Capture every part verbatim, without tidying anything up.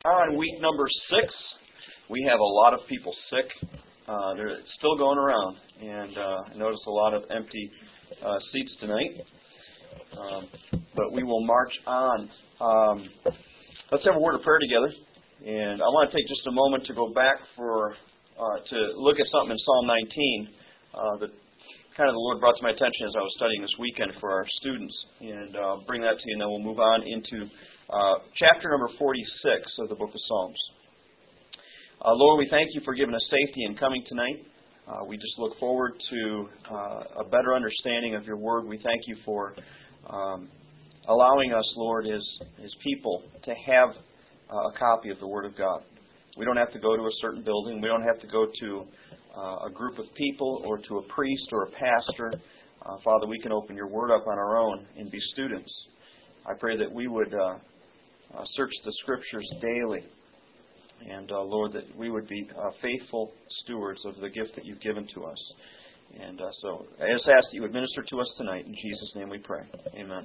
on week number six. We have a lot of people sick. Uh, they're still going around, and uh, I notice a lot of empty uh, seats tonight. Um, but we will march on. Um, let's have a word of prayer together. And I want to take just a moment to go back for uh, to look at something in Psalm nineteen uh, that kind of the Lord brought to my attention as I was studying this weekend for our students. And uh, I'll bring that to you, and then we'll move on into uh, chapter number forty-six of the book of Psalms. Uh, Lord, we thank you for giving us safety in coming tonight. Uh, we just look forward to uh, a better understanding of your word. We thank you for um, allowing us, Lord, as, as people to have uh, a copy of the Word of God. We don't have to go to a certain building. We don't have to go to uh, a group of people or to a priest or a pastor. Uh, Father, we can open your Word up on our own and be students. I pray that we would uh, uh, search the Scriptures daily. And, uh, Lord, that we would be uh, faithful stewards of the gift that you've given to us. And uh, so I just ask that you would minister to us tonight. In Jesus' name we pray. Amen.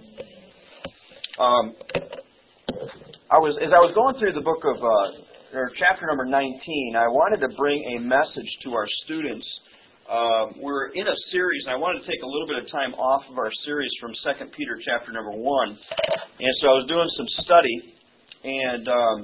Um, I was as I was going through the book of, uh, or chapter number nineteen, I wanted to bring a message to our students. Uh, we're in a series, and I wanted to take a little bit of time off of our series from Second Peter chapter number one. And so I was doing some study, and Um,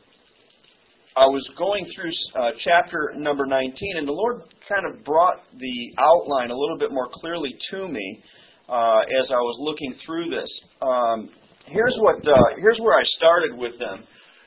I was going through uh, chapter number nineteen, and the Lord kind of brought the outline a little bit more clearly to me uh, as I was looking through this. Um, here's what. Uh, here's where I started with them.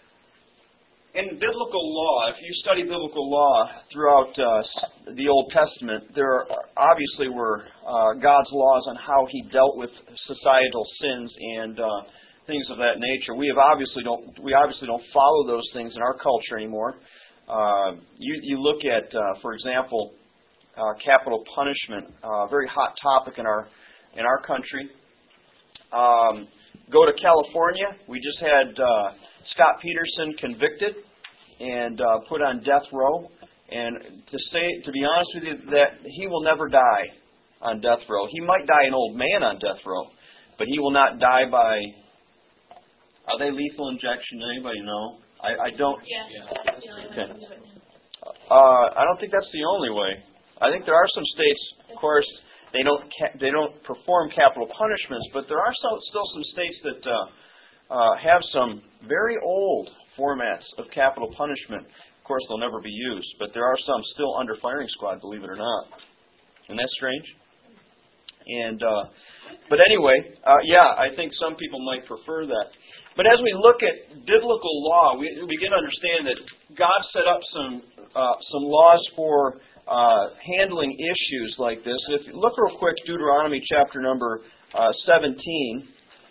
In biblical law, if you study biblical law throughout uh, the Old Testament, there obviously were uh, God's laws on how He dealt with societal sins and Uh, things of that nature. We have obviously don't we obviously don't follow those things in our culture anymore. Uh, you you look at, uh, for example, uh, capital punishment, a uh, very hot topic in our in our country. Um, go to California. We just had uh, Scott Peterson convicted and uh, put on death row. And to say, to be honest with you, that he will never die on death row. He might die an old man on death row, but he will not die by. Are they lethal injection? Anybody know? I, I don't. Yes. Yeah. Okay. Uh, I don't think that's the only way. I think there are some states, of course, they don't ca- they don't perform capital punishments, but there are so, still some states that uh, uh, have some very old formats of capital punishment. Of course, they'll never be used, but there are some still under firing squad, believe it or not. Isn't that strange? And uh, but anyway, uh, yeah, I think some people might prefer that. But as we look at biblical law, we begin to understand that God set up some uh, some laws for uh, handling issues like this. If you look real quick, Deuteronomy chapter number uh, seventeen.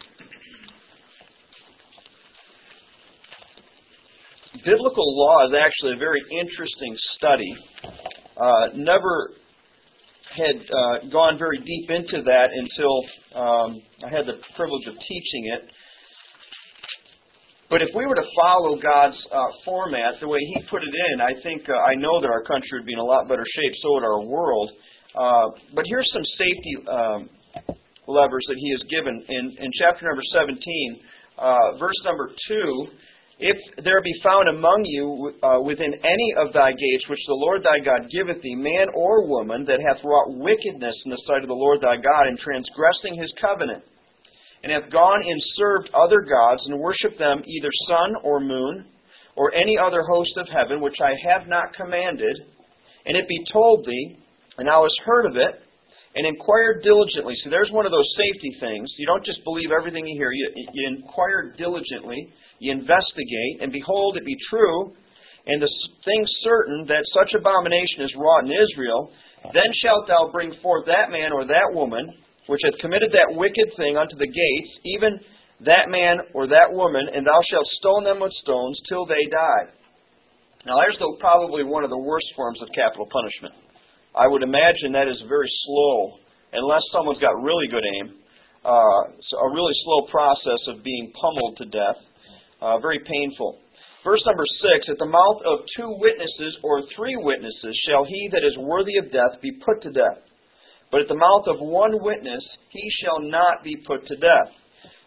Biblical law is actually a very interesting study. Uh, never had uh, gone very deep into that until um, I had the privilege of teaching it. But if we were to follow God's uh, format, the way He put it in, I think, uh, I know that our country would be in a lot better shape, so would our world. Uh, but here's some safety um, levers that He has given. In, in chapter number seventeen, uh, verse number two, if there be found among you uh, within any of thy gates, which the Lord thy God giveth thee, man or woman, that hath wrought wickedness in the sight of the Lord thy God, in transgressing His covenant, and hath gone and served other gods, and worshipped them, either sun or moon, or any other host of heaven, which I have not commanded, and it be told thee, and thou hast heard of it, and inquired diligently. So there's one of those safety things. You don't just believe everything you hear. You, you inquire diligently, you investigate, and behold, it be true, and the thing certain that such abomination is wrought in Israel, then shalt thou bring forth that man or that woman, which hath committed that wicked thing unto the gates, even that man or that woman, and thou shalt stone them with stones till they die. Now, there's the, probably one of the worst forms of capital punishment. I would imagine that is very slow, unless someone's got really good aim. Uh, so a really slow process of being pummeled to death. Uh, very painful. Verse number six, at the mouth of two witnesses or three witnesses shall he that is worthy of death be put to death. But at the mouth of one witness he shall not be put to death.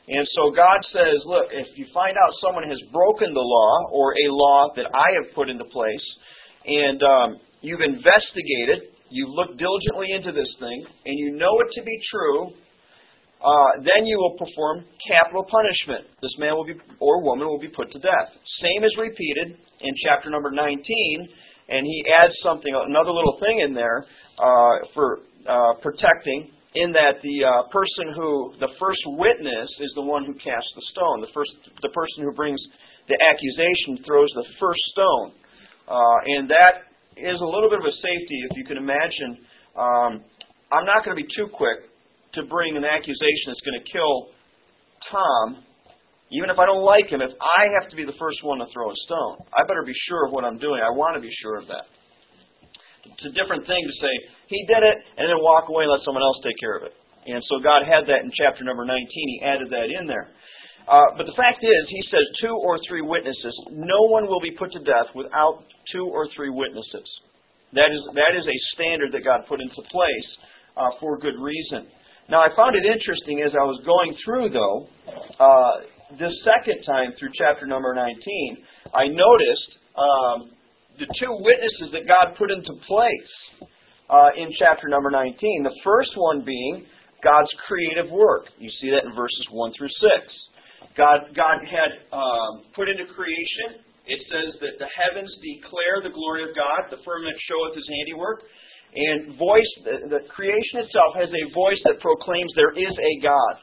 And so God says, look, if you find out someone has broken the law or a law that I have put into place, and um, you've investigated, you've looked diligently into this thing, and you know it to be true, uh, then you will perform capital punishment. This man will be, or woman will be put to death. Same is repeated in chapter number nineteen, and he adds something, another little thing in there uh, for uh, protecting, in that the uh, person who, the first witness is the one who casts the stone. The first, the person who brings the accusation throws the first stone. Uh, and that is a little bit of a safety, if you can imagine. Um, I'm not going to be too quick to bring an accusation that's going to kill Tom, even if I don't like him. If I have to be the first one to throw a stone, I better be sure of what I'm doing. I want to be sure of that. It's a different thing to say, he did it, and then walk away and let someone else take care of it. And so God had that in chapter number nineteen. He added that in there. Uh, but the fact is, he says two or three witnesses. No one will be put to death without two or three witnesses. That is that is a standard that God put into place uh, for good reason. Now, I found it interesting as I was going through, though, uh, the second time through chapter number nineteen, I noticed um, the two witnesses that God put into place uh, in chapter number nineteen. The first one being God's creative work. You see that in verses one through six. God, God had um, put into creation, it says that the heavens declare the glory of God, the firmament showeth His handiwork, and voice, the, the creation itself has a voice that proclaims there is a God.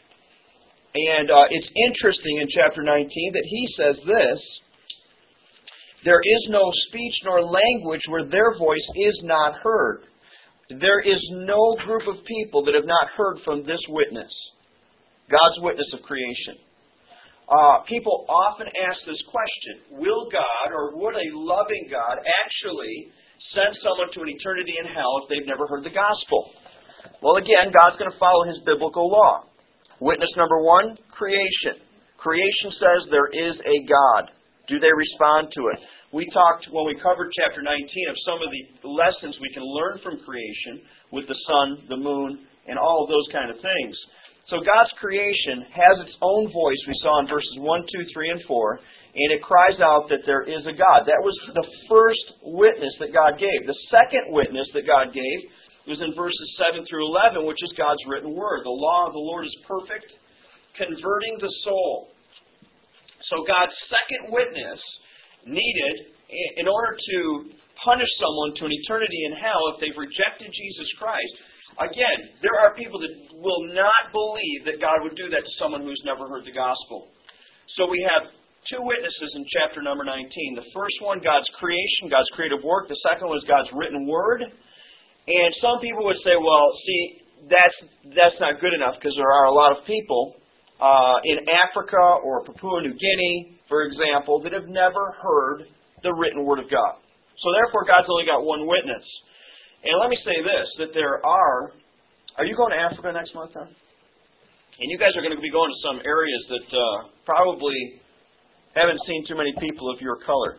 And uh, it's interesting in chapter nineteen that he says this, there is no speech nor language where their voice is not heard. There is no group of people that have not heard from this witness, God's witness of creation. Uh, people often ask this question, will God, or would a loving God actually send someone to an eternity in hell if they've never heard the gospel? Well, again, God's going to follow His biblical law. Witness number one, creation. Creation says there is a God. Do they respond to it? We talked, when we covered chapter nineteen, of some of the lessons we can learn from creation with the sun, the moon, and all of those kind of things. So God's creation has its own voice, we saw in verses one, two, three, and four, and it cries out that there is a God. That was the first witness that God gave. The second witness that God gave was in verses seven through eleven, which is God's written word. The law of the Lord is perfect, converting the soul. So God's second witness needed, in order to punish someone to an eternity in hell if they've rejected Jesus Christ. Again, there are people that will not believe that God would do that to someone who's never heard the gospel. So we have two witnesses in chapter number nineteen. The first one, God's creation, God's creative work. The second one is God's written word. And some people would say, well, see, that's that's not good enough because there are a lot of people uh, in Africa or Papua New Guinea, for example, that have never heard the written word of God. So therefore, God's only got one witness. And let me say this, that there are... Are you going to Africa next month, then? And you guys are going to be going to some areas that uh, probably haven't seen too many people of your color.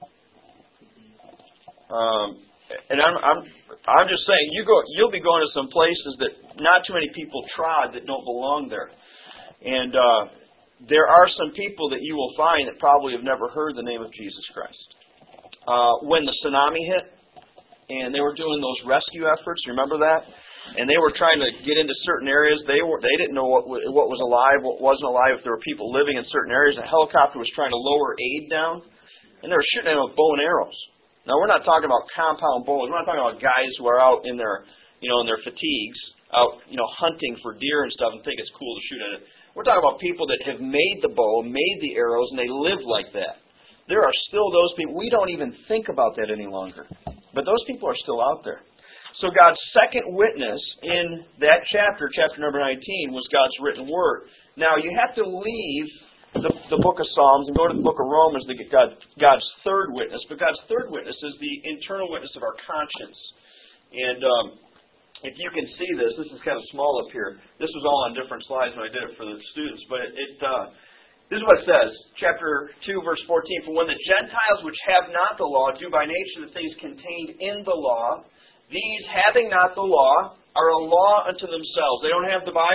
Um, and I'm, I'm, I'm just saying, you go, you'll be going to some places that not too many people trod that don't belong there. And uh, there are some people that you will find that probably have never heard the name of Jesus Christ. Uh, when the tsunami hit, and they were doing those rescue efforts, remember that? And they were trying to get into certain areas. They were they didn't know what what was alive, what wasn't alive, if there were people living in certain areas. A helicopter was trying to lower aid down, and they were shooting at them with bow and arrows. Now, we're not talking about compound bows. We're not talking about guys who are out in their, you know, in their fatigues, out, you know, hunting for deer and stuff and think it's cool to shoot at it. We're talking about people that have made the bow, made the arrows, and they live like that. There are still those people. We don't even think about that any longer. But those people are still out there. So God's second witness in that chapter, chapter number nineteen, was God's written word. Now, you have to leave the, the book of Psalms and go to the book of Romans to get God, God's third witness. But God's third witness is the internal witness of our conscience. And um, if you can see this, this is kind of small up here. This was all on different slides when I did it for the students. But it, it uh, this is what it says, chapter two, verse fourteen. For when the Gentiles which have not the law do by nature the things contained in the law, these having not the law are a law unto themselves. They don't have the Bible.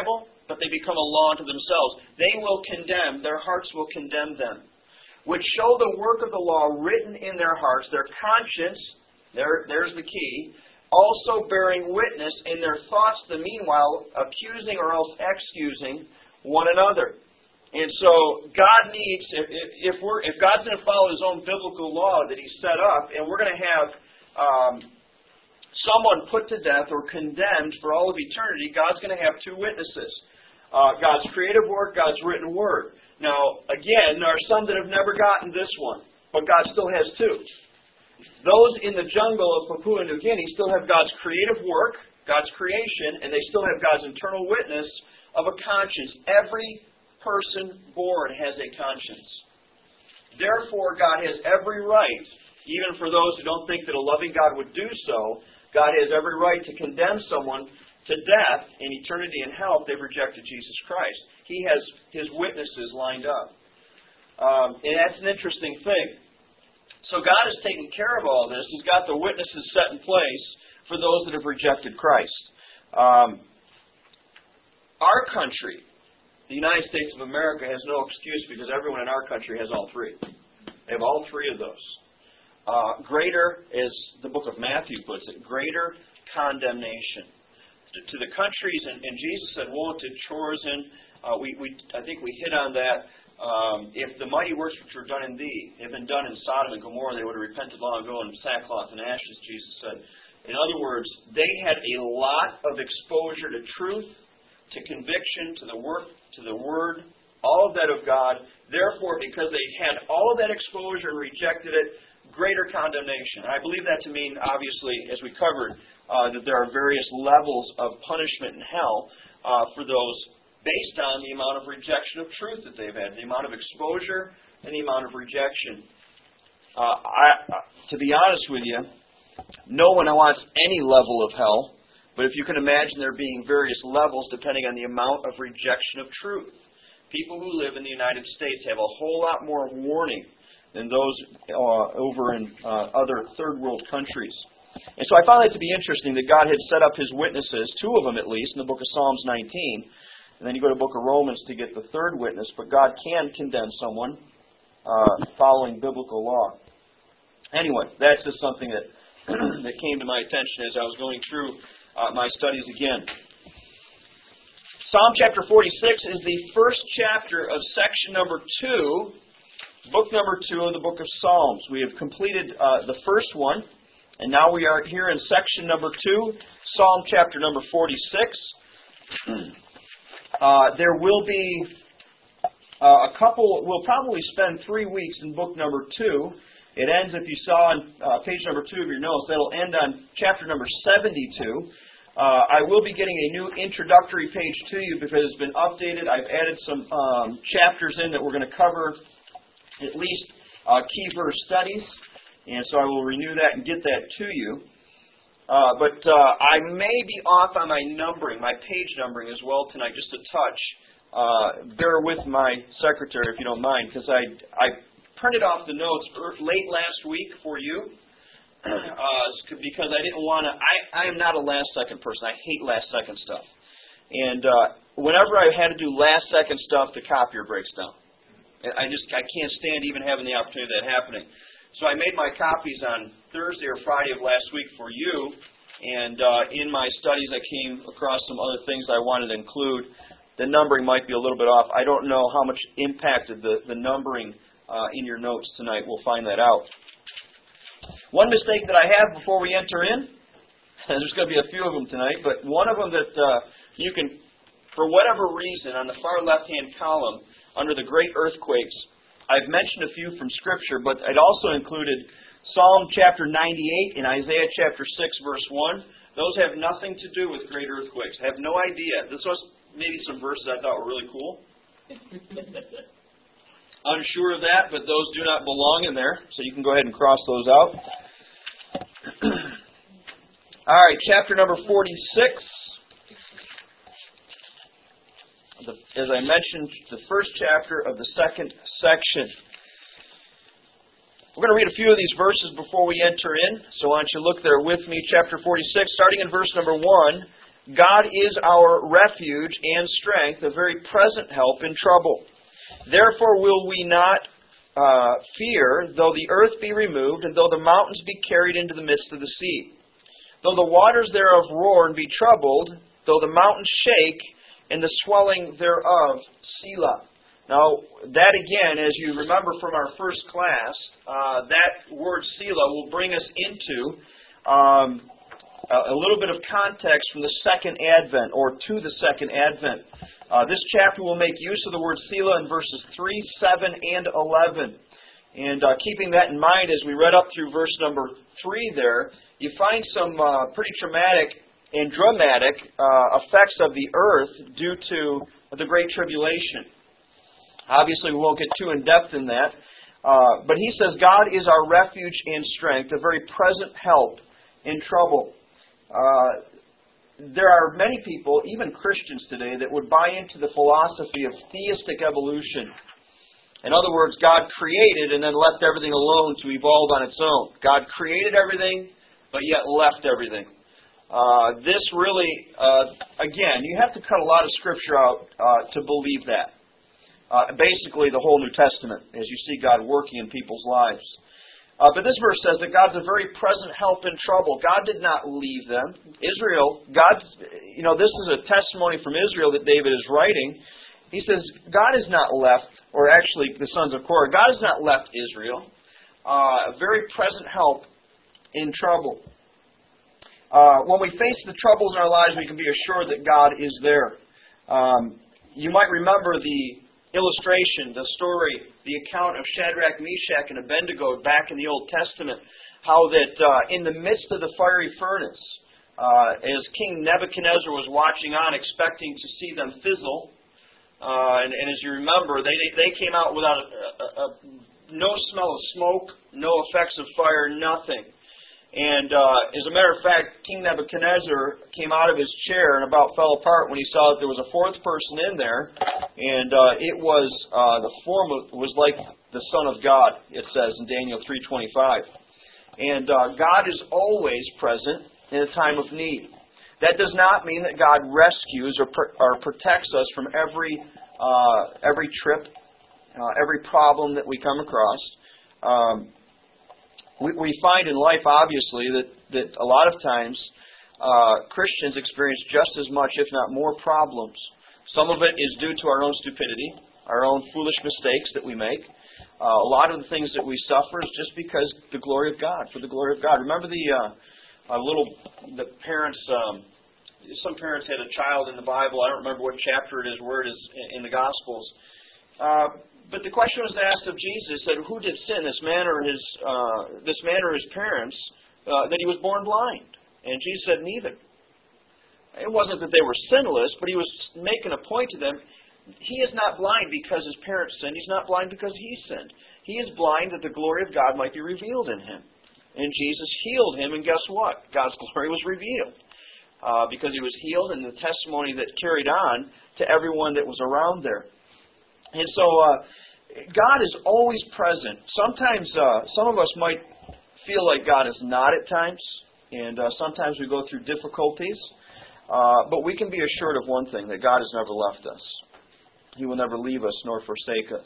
but they become a law unto themselves. They will condemn, their hearts will condemn them, which show the work of the law written in their hearts, their conscience, there, there's the key, also bearing witness in their thoughts the meanwhile, accusing or else excusing one another. And so God needs, if, if we're if God's going to follow His own biblical law that He set up, and we're going to have um, someone put to death or condemned for all of eternity, God's going to have two witnesses. Uh, God's creative word, God's written word. Now, again, there are some that have never gotten this one, but God still has two. Those in the jungle of Papua New Guinea still have God's creative work, God's creation, and they still have God's internal witness of a conscience. Every person born has a conscience. Therefore, God has every right, even for those who don't think that a loving God would do so, God has every right to condemn someone to death in eternity in hell if they've rejected Jesus Christ. He has His witnesses lined up. Um, and that's an interesting thing. So God has taken care of all this. He's got the witnesses set in place for those that have rejected Christ. Um, our country, the United States of America, has no excuse because everyone in our country has all three. They have all three of those. Uh, greater, as the book of Matthew puts it, greater condemnation. To, to the countries, and, and Jesus said, woe to Chorazin. Uh, we, we, I think we hit on that. Um, if the mighty works which were done in thee had been done in Sodom and Gomorrah, they would have repented long ago in sackcloth and ashes, Jesus said. In other words, they had a lot of exposure to truth, to conviction, to the work, to the Word, all of that of God. Therefore, because they had all of that exposure and rejected it, greater condemnation. And I believe that to mean, obviously, as we covered, uh, that there are various levels of punishment in hell uh, for those based on the amount of rejection of truth that they've had, the amount of exposure and the amount of rejection. Uh, I, uh, to be honest with you, no one wants any level of hell. But if you can imagine there being various levels depending on the amount of rejection of truth. People who live in the United States have a whole lot more warning than those uh, over in uh, other third world countries. And so I found that to be interesting that God had set up His witnesses, two of them at least, in the book of Psalms nineteen. And then you go to the book of Romans to get the third witness. But God can condemn someone uh, following biblical law. Anyway, that's just something that, that came to my attention as I was going through Uh, my studies again. Psalm chapter forty-six is the first chapter of section number two, book number two of the book of Psalms. We have completed uh, the first one, and now we are here in section number two, Psalm chapter number forty-six. uh, there will be uh, a couple, we'll probably spend three weeks in book number two. It ends, if you saw on uh, page number two of your notes, that'll end on chapter number seventy-two. Uh, I will be getting a new introductory page to you because it's been updated. I've added some um, chapters in that we're going to cover at least uh, key verse studies. And so I will renew that and get that to you. Uh, but uh, I may be off on my numbering, my page numbering as well tonight, just a touch. Uh, bear with my secretary if you don't mind, because I... I printed off the notes late last week for you uh, because I didn't want to. I, I am not a last second person. I hate last second stuff. And uh, whenever I had to do last second stuff, the copier breaks down. I just I can't stand even having the opportunity of that happening. So I made my copies on Thursday or Friday of last week for you. And uh, in my studies, I came across some other things I wanted to include. The numbering might be a little bit off. I don't know how much impacted the, the numbering Uh, in your notes tonight. We'll find that out. One mistake that I have before we enter in, there's going to be a few of them tonight, but one of them that uh, you can, for whatever reason, on the far left-hand column, under the great earthquakes, I've mentioned a few from Scripture, but it also included Psalm chapter ninety-eight and Isaiah chapter six, verse one. Those have nothing to do with great earthquakes. I have no idea. This was maybe some verses I thought were really cool. Unsure of that, but those do not belong in there, so you can go ahead and cross those out. All right, chapter number forty-six. The, as I mentioned, the first chapter of the second section. We're going to read a few of these verses before we enter in, so why don't you look there with me. Chapter forty-six, starting in verse number one. God is our refuge and strength, a very present help in trouble. Therefore will we not uh, fear, though the earth be removed, and though the mountains be carried into the midst of the sea. Though the waters thereof roar and be troubled, though the mountains shake, and the swelling thereof, Selah. Now, that again, as you remember from our first class, uh, that word Selah will bring us into um, a little bit of context from the second advent, or to the second advent. Uh, this chapter will make use of the word Selah in verses three, seven, and eleven. And uh, keeping that in mind, as we read up through verse number three there, you find some uh, pretty traumatic and dramatic uh, effects of the earth due to the Great Tribulation. Obviously, we won't get too in-depth in that. Uh, but he says, God is our refuge and strength, a very present help in trouble. Uh, there are many people, even Christians today, that would buy into the philosophy of theistic evolution. In other words, God created and then left everything alone to evolve on its own. God created everything, but yet left everything. Uh, this really, uh, again, you have to cut a lot of Scripture out uh, to believe that. Uh, basically, the whole New Testament, as you see God working in people's lives. Uh, but this verse says that God's a very present help in trouble. God did not leave them. Israel, God, you know, this is a testimony from Israel that David is writing. He says, God has not left, or actually the sons of Korah, God has not left Israel. Uh, a very present help in trouble. Uh, when we face the troubles in our lives, we can be assured that God is there. Um, you might remember the illustration, the story, the account of Shadrach, Meshach, and Abednego back in the Old Testament, how that uh, in the midst of the fiery furnace, uh, as King Nebuchadnezzar was watching on, expecting to see them fizzle, uh, and, and as you remember, they they came out without a, a, a, no smell of smoke, no effects of fire, nothing. And uh, as a matter of fact, King Nebuchadnezzar came out of his chair and about fell apart when he saw that there was a fourth person in there, and uh, it was uh, the form of, was like the Son of God. It says in Daniel three twenty-five, and uh, God is always present in a time of need. That does not mean that God rescues or, pr- or protects us from every uh, every trip, uh, every problem that we come across. Um, We, we find in life, obviously, that, that a lot of times uh, Christians experience just as much, if not more, problems. Some of it is due to our own stupidity, our own foolish mistakes that we make. Uh, a lot of the things that we suffer is just because the glory of God, for the glory of God. Remember the uh, uh, little the parents. Um, some parents had a child in the Bible. I don't remember what chapter it is, where it is in the Gospels. Uh, But the question was asked of Jesus, that who did sin, this man or his uh, this man or his parents, uh, that he was born blind? And Jesus said, neither. It wasn't that they were sinless, but he was making a point to them. He is not blind because his parents sinned. He's not blind because he sinned. He is blind that the glory of God might be revealed in him. And Jesus healed him, and guess what? God's glory was revealed. Uh, because he was healed, and the testimony that carried on to everyone that was around there. And so uh, God is always present. Sometimes uh, some of us might feel like God is not at times, and uh, sometimes we go through difficulties. Uh, but we can be assured of one thing, that God has never left us. He will never leave us nor forsake us.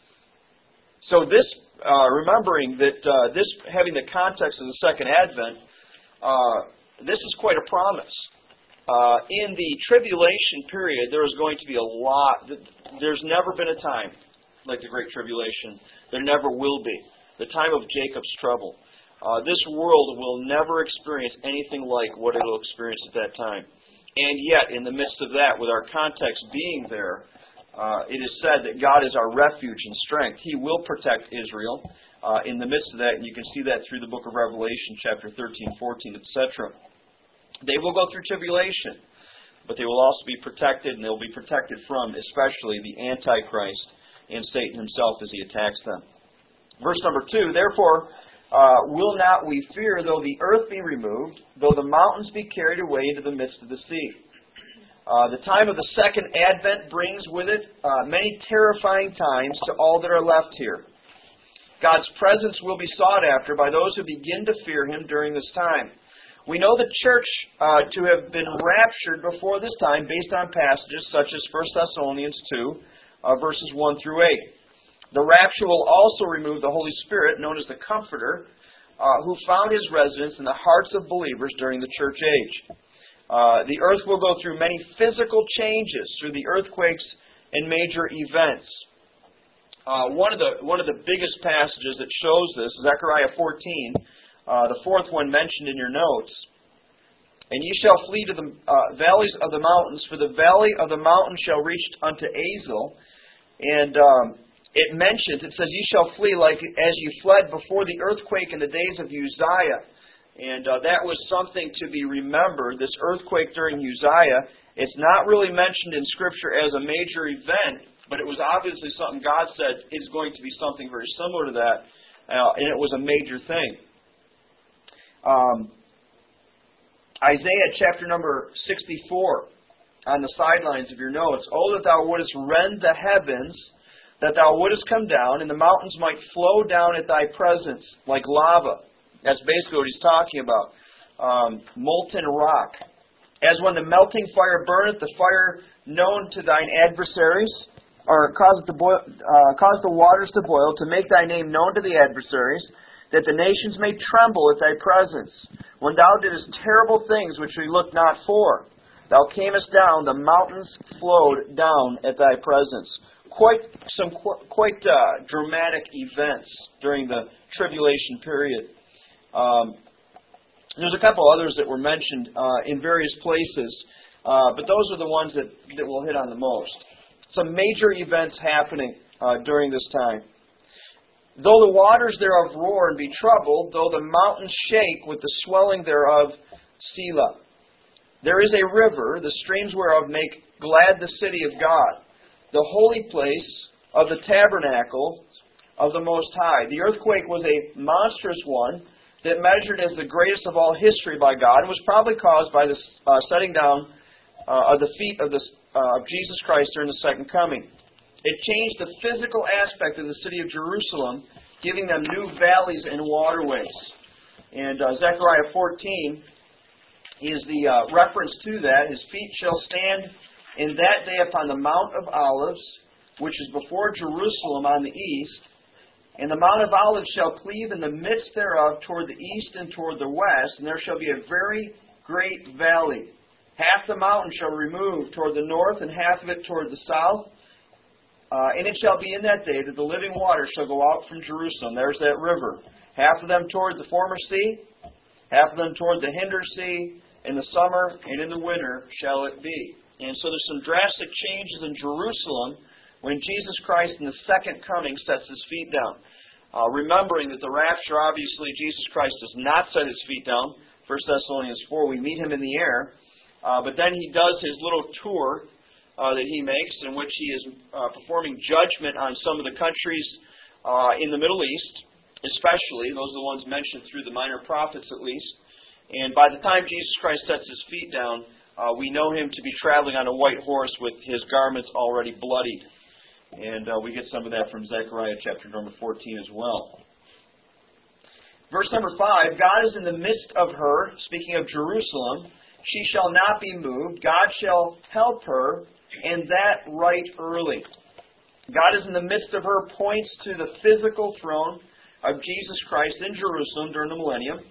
So this, uh, remembering that uh, this, having the context of the second advent, uh, this is quite a promise. Uh, in the tribulation period, there is going to be a lot. There's never been a time like the Great Tribulation. There never will be. The time of Jacob's trouble. Uh, this world will never experience anything like what it will experience at that time. And yet, in the midst of that, with our context being there, uh, it is said that God is our refuge and strength. He will protect Israel uh, in the midst of that, and you can see that through the book of Revelation, chapter thirteen, fourteen, et cetera. They will go through tribulation, but they will also be protected, and they will be protected from, especially, the Antichrist and Satan himself as he attacks them. Verse number two, therefore uh, will not we fear, though the earth be removed, though the mountains be carried away into the midst of the sea. Uh, the time of the second advent brings with it uh, many terrifying times to all that are left here. God's presence will be sought after by those who begin to fear him during this time. We know the church uh, to have been raptured before this time based on passages such as First Thessalonians two, uh, verses one through eight. The rapture will also remove the Holy Spirit, known as the Comforter, uh, who found his residence in the hearts of believers during the church age. Uh, the earth will go through many physical changes through the earthquakes and major events. Uh, one of the one of the biggest passages that shows this, Zechariah fourteen, uh, the fourth one mentioned in your notes. And ye shall flee to the uh, valleys of the mountains, for the valley of the mountains shall reach unto Azel. And um, it mentions, it says, ye shall flee like as ye fled before the earthquake in the days of Uzziah. And uh, that was something to be remembered, this earthquake during Uzziah. It's not really mentioned in Scripture as a major event, but it was obviously something God said is going to be something very similar to that, uh, and it was a major thing. Um, Isaiah chapter number sixty-four, on the sidelines of your notes. Oh, that thou wouldest rend the heavens, that thou wouldest come down, and the mountains might flow down at thy presence like lava. That's basically what he's talking about. Um, molten rock. As when the melting fire burneth, the fire known to thine adversaries, or causeth the, boil, uh, cause the waters to boil, to make thy name known to the adversaries, that the nations may tremble at thy presence. When thou didst terrible things which we looked not for, thou camest down, the mountains flowed down at thy presence. Quite some qu- quite uh, dramatic events during the tribulation period. Um, there's a couple others that were mentioned uh, in various places, uh, but those are the ones that, that we'll hit on the most. Some major events happening uh, during this time. Though the waters thereof roar and be troubled, though the mountains shake with the swelling thereof, Selah. There is a river, the streams whereof make glad the city of God, the holy place of the tabernacle of the Most High. The earthquake was a monstrous one that measured as the greatest of all history by God, and was probably caused by the uh, setting down uh, of the feet of, the, uh, of Jesus Christ during the second coming. It changed the physical aspect of the city of Jerusalem, giving them new valleys and waterways. And uh, Zechariah fourteen is the uh, reference to that. His feet shall stand in that day upon the Mount of Olives, which is before Jerusalem on the east. And the Mount of Olives shall cleave in the midst thereof toward the east and toward the west, and there shall be a very great valley. Half the mountain shall remove toward the north, and half of it toward the south. Uh, and it shall be in that day that the living water shall go out from Jerusalem. There's that river. Half of them toward the former sea, half of them toward the hinder sea. In the summer and in the winter shall it be. And so there's some drastic changes in Jerusalem when Jesus Christ in the second coming sets his feet down. Uh, remembering that the rapture, obviously, Jesus Christ does not set his feet down. First Thessalonians four, we meet him in the air. Uh, but then he does his little tour uh, that he makes, in which he is uh, performing judgment on some of the countries uh, in the Middle East, especially. Those are the ones mentioned through the minor prophets, at least. And by the time Jesus Christ sets his feet down, uh, we know him to be traveling on a white horse with his garments already bloodied. And uh, we get some of that from Zechariah chapter number fourteen as well. Verse number five, God is in the midst of her, speaking of Jerusalem. She shall not be moved. God shall help her, and that right early. God is in the midst of her points to the physical throne of Jesus Christ in Jerusalem during the millennium.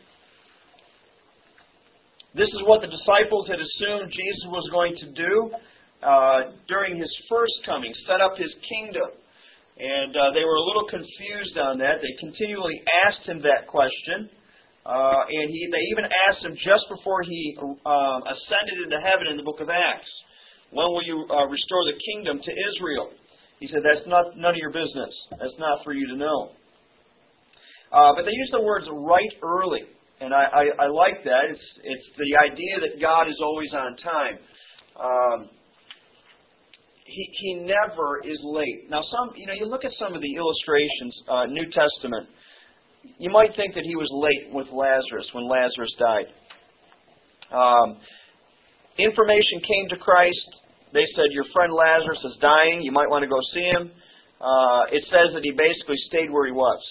This is what the disciples had assumed Jesus was going to do Uh, during his first coming, set up his kingdom. And uh, they were a little confused on that. They continually asked him that question. Uh, and he, they even asked him just before he uh, ascended into heaven in the book of Acts, when will you uh, restore the kingdom to Israel? He said, that's not none of your business. That's not for you to know. Uh, but they use the words right early. And I, I, I like that. It's, it's the idea that God is always on time. Um, He, he never is late. Now, some you know, you look at some of the illustrations, uh, New Testament. You might think that he was late with Lazarus when Lazarus died. Um, information came to Christ. They said, your friend Lazarus is dying. You might want to go see him. Uh, it says that he basically stayed where he was.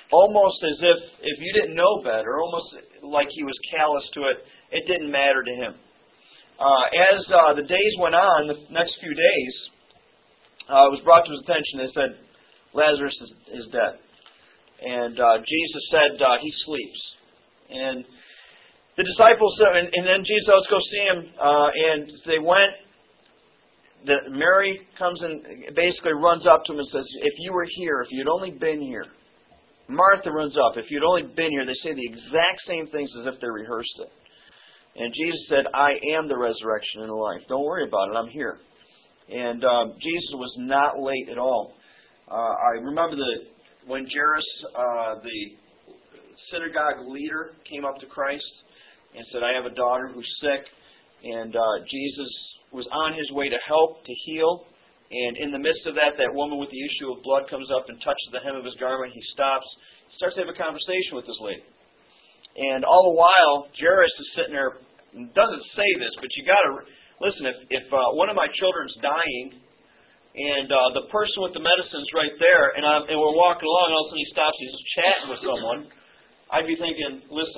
almost as if if you didn't know better, almost like he was callous to it. It didn't matter to him. Uh, as uh, the days went on, the next few days, uh, it was brought to his attention. They said, Lazarus is, is dead. And uh, Jesus said, uh, he sleeps. And the disciples said, and, and then Jesus said, let's go see him. Uh, and they went. The, Mary comes and basically runs up to him and says, if you were here, if you'd only been here. Martha runs up. If you'd only been here, they say the exact same things as if they rehearsed it. And Jesus said, I am the resurrection and the life. Don't worry about it. I'm here. And um, Jesus was not late at all. Uh, I remember the when Jairus, uh, the synagogue leader, came up to Christ and said, I have a daughter who's sick. And uh, Jesus was on his way to help, to heal. And in the midst of that, that woman with the issue of blood comes up and touches the hem of his garment. He stops, starts to have a conversation with this lady. And all the while, Jairus is sitting there, and doesn't say this, but you got to listen. If, if uh, one of my children's dying, and uh, the person with the medicine's right there, and, I'm, and we're walking along, and all of a sudden he stops, he's chatting with someone, I'd be thinking, listen,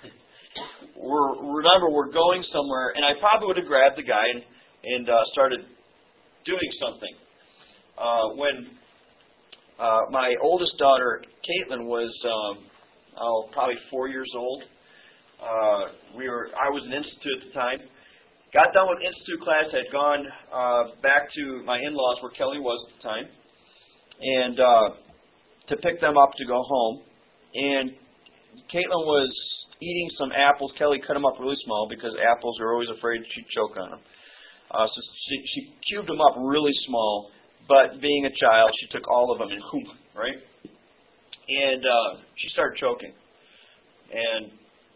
we're remember we're going somewhere, and I probably would have grabbed the guy and, and uh, started doing something. Uh, when uh, my oldest daughter, Caitlin, was um, oh, probably four years old. Uh, we were. I was in institute at the time. Got done with institute class. Had gone uh, back to my in-laws where Kelly was at the time, and uh, to pick them up to go home. And Caitlin was eating some apples. Kelly cut them up really small because apples are always afraid she'd choke on them. Uh, so she, she cubed them up really small. But being a child, she took all of them and whoop, right? And uh, she started choking. And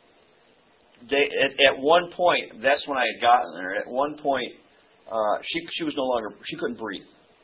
they, at, at one point, that's when I had gotten there. At one point, uh, she she was no longer, she couldn't breathe.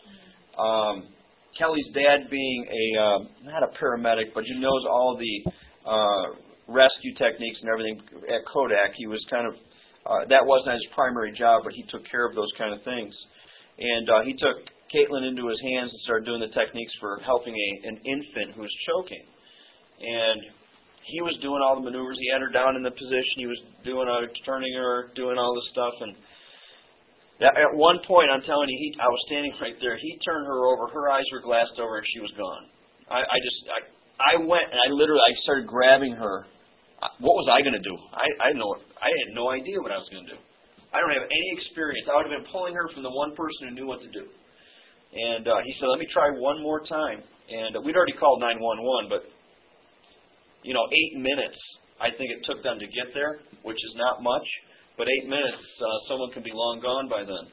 Um, Kelly's dad being a, uh, not a paramedic, but he knows all the uh, rescue techniques and everything at Kodak. He was kind of, uh, that wasn't his primary job, but he took care of those kind of things. And uh, he took Caitlin into his hands and started doing the techniques for helping a, an infant who was choking. And he was doing all the maneuvers. He had her down in the position. He was doing, uh, turning her, doing all this stuff. And that, at one point, I'm telling you, he, I was standing right there. He turned her over. Her eyes were glassed over, and she was gone. I, I just, I, I went and I literally, I started grabbing her. What was I going to do? I, I know, I had no idea what I was going to do. I don't have any experience. I would have been pulling her from the one person who knew what to do. And uh, he said, let me try one more time. And uh, we'd already called nine one one, but, you know, eight minutes, I think it took them to get there, which is not much. But eight minutes, uh, someone can be long gone by then.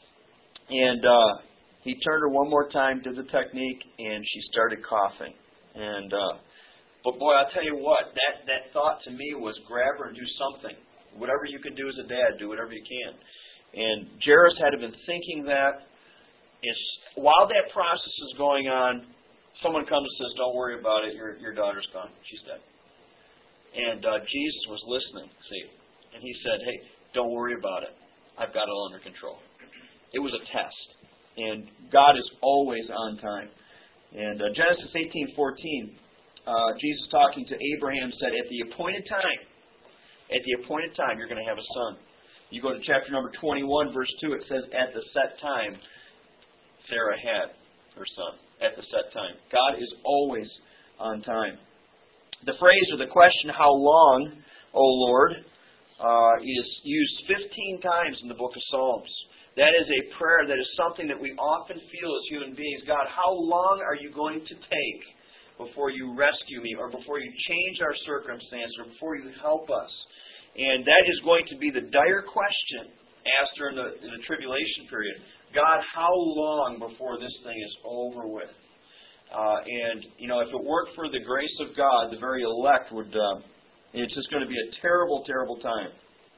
And uh, he turned her one more time, did the technique, and she started coughing. And uh, but boy, I'll tell you what, that, that thought to me was grab her and do something. Whatever you can do as a dad, do whatever you can. And Jairus had been thinking that. It's, while that process is going on, someone comes and says, don't worry about it, your, your daughter's gone. She's dead. And uh, Jesus was listening, see. And he said, hey, don't worry about it. I've got it all under control. It was a test. And God is always on time. And uh, Genesis eighteen fourteen, uh, Jesus talking to Abraham said, at the appointed time, at the appointed time, you're going to have a son. You go to chapter number twenty-one, verse two, it says, at the set time, Sarah had her son. At the set time. God is always on time. The phrase or the question, how long, O Lord, uh, is used fifteen times in the book of Psalms. That is a prayer that is something that we often feel as human beings. God, how long are you going to take before you rescue me, or before you change our circumstance, or before you help us? And that is going to be the dire question asked during the, in the tribulation period. God, how long before this thing is over with? Uh, and, you know, if it weren't for the grace of God, the very elect would, uh, it's just going to be a terrible, terrible time.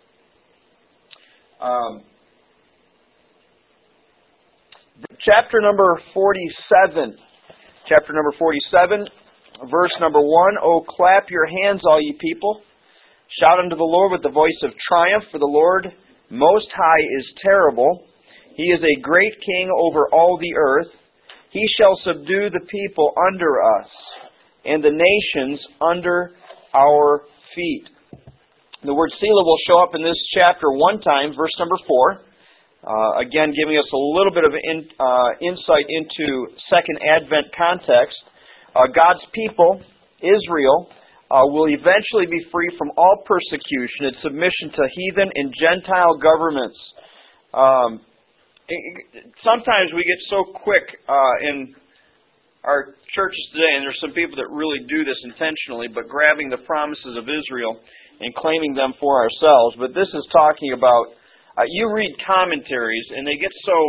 Um, chapter number forty-seven. Chapter number forty-seven, verse number one. Oh, clap your hands, all ye people. Shout unto the Lord with the voice of triumph, for the Lord Most High is terrible. He is a great king over all the earth. He shall subdue the people under us. and the nations under our feet. The word Selah will show up in this chapter one time, verse number four. Uh, again, giving us a little bit of in, uh, insight into Second Advent context. Uh, God's people, Israel, uh, will eventually be free from all persecution and submission to heathen and Gentile governments. Um, sometimes we get so quick uh, in our churches today, and there's some people that really do this intentionally, but grabbing the promises of Israel and claiming them for ourselves. But this is talking about, uh, you read commentaries, and they get so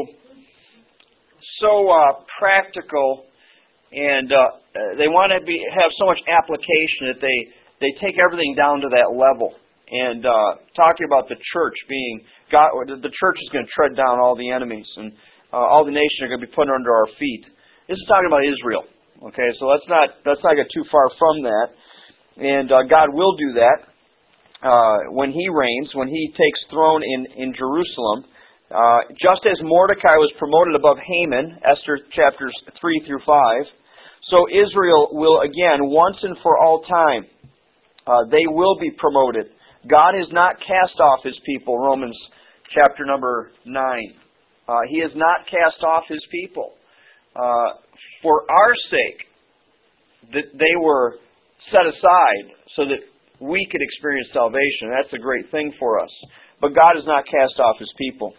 so uh, practical, and uh, they want to be have so much application that they, they take everything down to that level. And uh, talking about the church being, God, the church is going to tread down all the enemies, and uh, all the nations are going to be put under our feet. This is talking about Israel. Okay, so let's not let's not get too far from that. And uh, God will do that. Uh, when He reigns, when He takes throne in, in Jerusalem, uh, just as Mordecai was promoted above Haman, Esther chapters three through five, so Israel will again, once and for all time, uh, they will be promoted. God has not cast off His people, Romans chapter number nine. Uh, he has not cast off His people. Uh, for our sake, that they were set aside so that we could experience salvation. That's a great thing for us. But God has not cast off His people.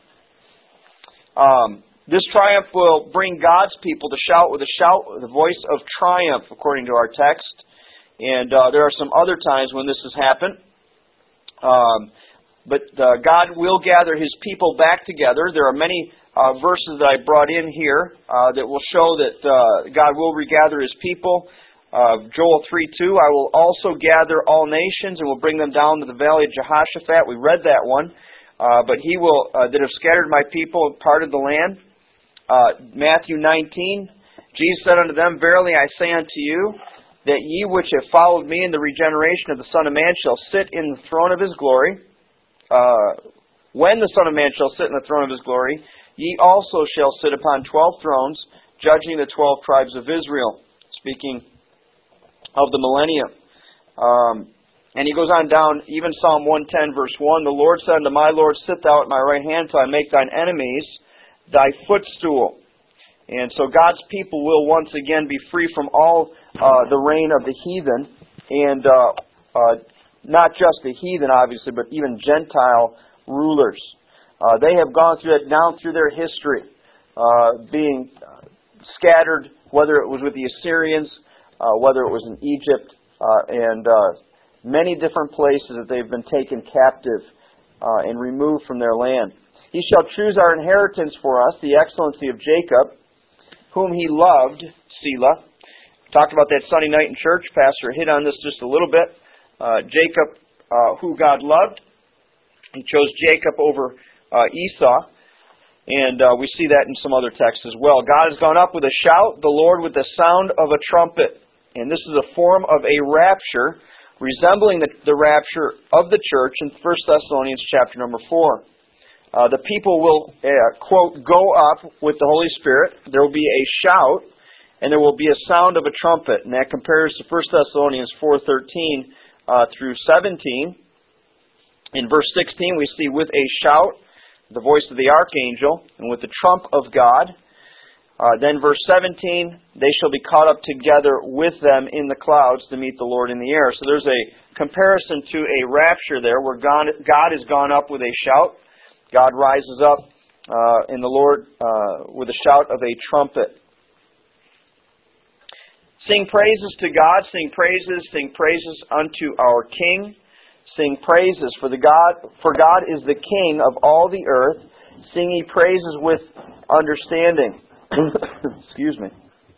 Um, this triumph will bring God's people to shout with a shout, with a voice of triumph, according to our text. And uh, there are some other times when this has happened. Um, but uh, God will gather His people back together. There are many uh, verses that I brought in here uh, that will show that uh, God will regather His people. Uh, Joel three two, I will also gather all nations and will bring them down to the valley of Jehoshaphat. We read that one. Uh, but He will, uh, that have scattered my people and parted the land. Uh, Matthew nineteen, Jesus said unto them, Verily I say unto you, that ye which have followed me in the regeneration of the Son of Man shall sit in the throne of His glory. Uh, when the Son of Man shall sit in the throne of His glory, ye also shall sit upon twelve thrones, judging the twelve tribes of Israel. Speaking of the millennium. Um, and he goes on down, even Psalm one ten, verse one, The Lord said unto my Lord, Sit thou at my right hand till I make thine enemies thy footstool. And so God's people will once again be free from all uh, the reign of the heathen, and uh, uh, not just the heathen, obviously, but even Gentile rulers. Uh, they have gone through that down through their history, uh, being scattered, whether it was with the Assyrians, Uh, whether it was in Egypt, uh, and uh, many different places that they've been taken captive uh, and removed from their land. He shall choose our inheritance for us, the excellency of Jacob, whom He loved, Selah. Talked about that Sunday night in church. Pastor hit on this just a little bit. Uh, Jacob, uh, who God loved. He chose Jacob over uh, Esau. And uh, we see that in some other texts as well. God has gone up with a shout, the Lord with the sound of a trumpet. And this is a form of a rapture, resembling the, the rapture of the church in First Thessalonians chapter number four. Uh, the people will, uh, quote, go up with the Holy Spirit. There will be a shout, and there will be a sound of a trumpet. And that compares to First Thessalonians four thirteen uh, through seventeen. In verse sixteen, we see with a shout, the voice of the archangel, and with the trump of God. Uh, then verse seventeen, they shall be caught up together with them in the clouds to meet the Lord in the air. So there's a comparison to a rapture there where God, God has gone up with a shout. God rises up uh, in the Lord uh, with a shout of a trumpet. Sing praises to God, sing praises, sing praises unto our King. Sing praises, for the God, for God is the King of all the earth. Sing ye praises with understanding. Excuse me.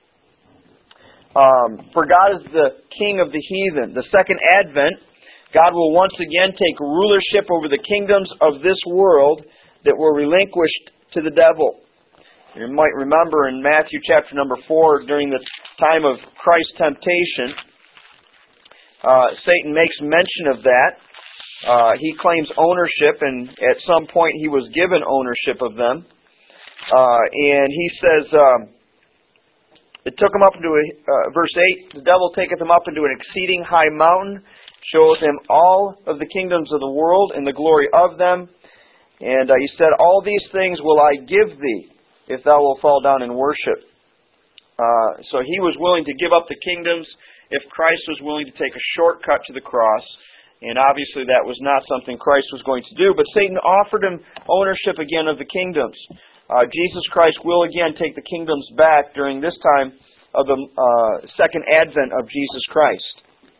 Um, for God is the King of the heathen. The second advent, God will once again take rulership over the kingdoms of this world that were relinquished to the devil. You might remember in Matthew chapter number four, during the time of Christ's temptation, uh, Satan makes mention of that. Uh, he claims ownership, and at some point he was given ownership of them. Uh, and he says, um, It took him up into a, uh, verse eight, the devil taketh him up into an exceeding high mountain, showeth him all of the kingdoms of the world and the glory of them. And uh, he said, all these things will I give thee, if thou wilt fall down and worship. Uh, so he was willing to give up the kingdoms if Christ was willing to take a shortcut to the cross. And obviously that was not something Christ was going to do. But Satan offered him ownership again of the kingdoms. Uh, Jesus Christ will again take the kingdoms back during this time of the uh, second advent of Jesus Christ.